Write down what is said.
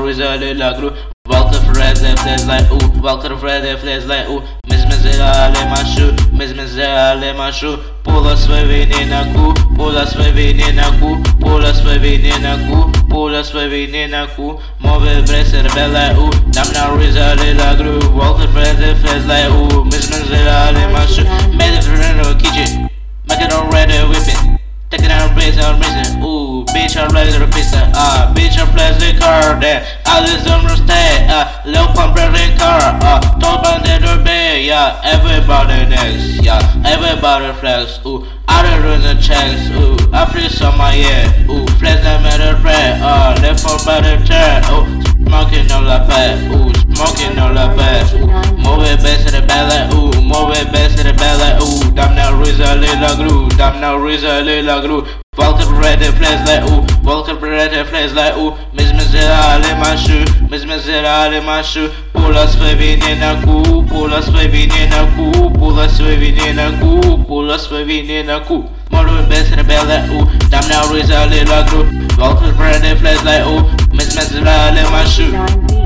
Rizal la gru. Volta Fred flash like ooh, Volta Fred flash like ooh. Miss Miserale machu, Miss Miserale machu. Pula sua venena cu, pula sua venena cu, pula sua venena cu, pula sua venena cu. Move bresa bela ooh, damna Rizal la gru. Volta Fred flash like ooh, Miss Miserale machu. Made it for kitchen, make it on red whipping. Take it out, blaze on racing. Ooh, bitch, I'm ready to piss it. Bitch, I'm plastic car. There, I just don't stay. Low pump running car. Top on the bay. Yeah, everybody next. Yeah, everybody flex. Ooh, I don't run the checks. Ooh, I press on my head. Ooh, flex that matter prayer. Left for better chair. Ooh, smoking on la fat. Ooh, smoking on la fat. Ooh, move it back to the belly. Ooh, move it back to the belly. Ooh, damn now, Rizal la gru. Damn now, Rizal la gru. Volta red flash like ooh, Volta red flash like ooh. Miss Miserale machu, Miss Miserale machu. Pula sua venena cu, pula sua venena cu, pula sua venena cu, pula sua venena cu. Moro best in bella ooh, damn now Rizal la gru. Volta red flash like ooh, Miss Miserale machu.